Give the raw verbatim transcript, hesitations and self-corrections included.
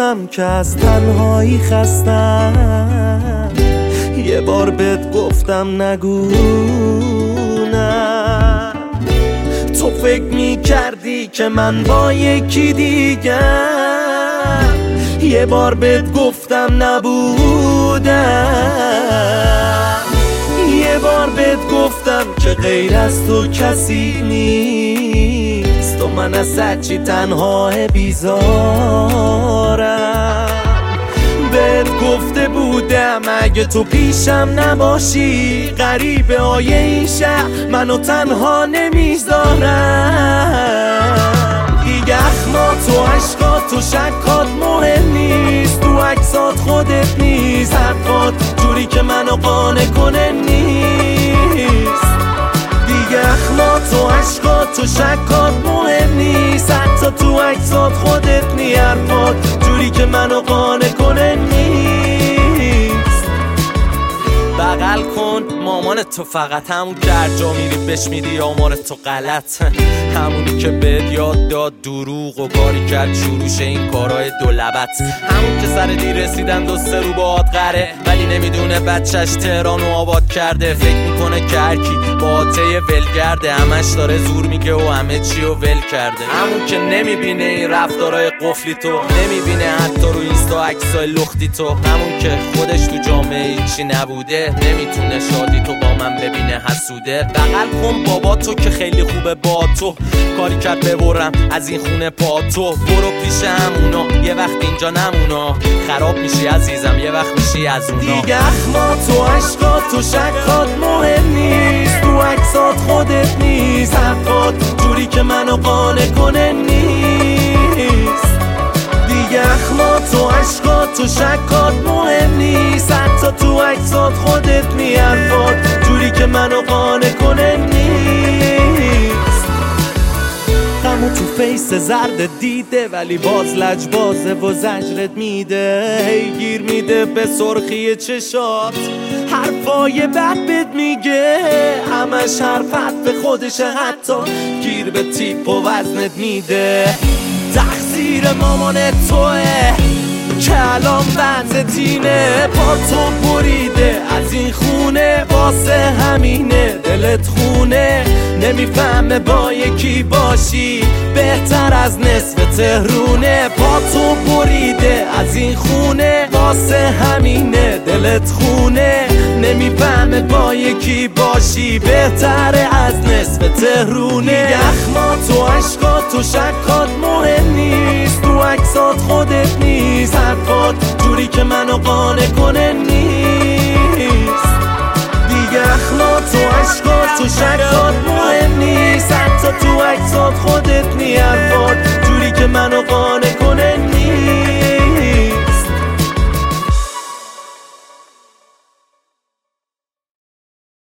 گفتم که از تنهایی خستم، یه بار بهت گفتم نگو نه. تو فکر میکردی که من با یکی دیگه، یه بار بهت گفتم نبودم. یه بار بهت گفتم که غیر از تو کسی نیست، و من از هرچی تنها بیزارم. بهت گفته بودم اگه تو پیشم نباشی، غریبه های این شهر منو تنها نمیذارم. دیگه اخمات و عشقات و شکات مهم نیست، تو عکسات خودت نیست، حرفات جوری که منو قانع کنه نیست. دیگه اخمات و عشقات و شکات مهم نیست، حتی تو عکسات خودت نیست، حرفات جوری که منو قانع کنه نیست. بغل کن مامان تو، فقط همون که هر جا میری بش میدی آمار تو غلط، همونی که بهت یاد داد دروغ و کاری کرد شروعش این کارهای دولبت، همون که سر دیر رسیدن دو سه رو باد قره، ولی نمیدونه بچهش تهرانو آباد کرده. فکر میکنه که هرکی با آته ولگرده، همش داره زور میگه و همه چی رو ول کرده. همون که نمیبینه این رفتارهای قفلی تو، نمیبینه حتی رو اینستا عکسای لختی تو، همون که خودش تو جامعه هیچی نبوده، نمیتونه شادی تو با من ببینه حسوده. بغل کن بابا تو که خیلی خوبه با تو، کاری کرد ببرم از این خونه پا تو. برو پیش همونا یه وقت اینجا نمونا، خراب میشی عزیزم یه وقت میشی از اونا. دیگه اخمات و عشقات و شکات مهم نیست، تو عکسات خودت نیست، حرفات جوری که منو قانع کنه نیست. دیگه اخمات و عشقات و شکات مهم نیست، حتی تو عکسات خودت نیست، حرفات جوری که منو قانع کنه نیست. غمو تو فیس زرد دیده، ولی باز لجبازه و زجرت میده، هی گیر میده به سرخی چشات، حرفای بد بد میگه، همش حرفت به خودشه، حتی گیر به تیپ و وزنت میده. تقصیر مامان توه که الان بنزتینه، با تو بریده از این خونه، واسه همینه دلت خونه. نمیفهمه با یکی باشی بهتر از نصف تهرونه، با تو بریده از این خونه، واسه همینه دلت خونه. نمیفهمه با یکی باشی بهتر از نصف تهرونه. دیگه اخمات و عشقات و شکات مهم نیست، تو عکسات خودت نیست، حرفات جوری که منو قانع کنه نیست. دیگه اخمات و عشقات و شکات مهم نیست، حتی تو عکسات خودت نیست، حرفات جوری که منو قانع کنه نیست.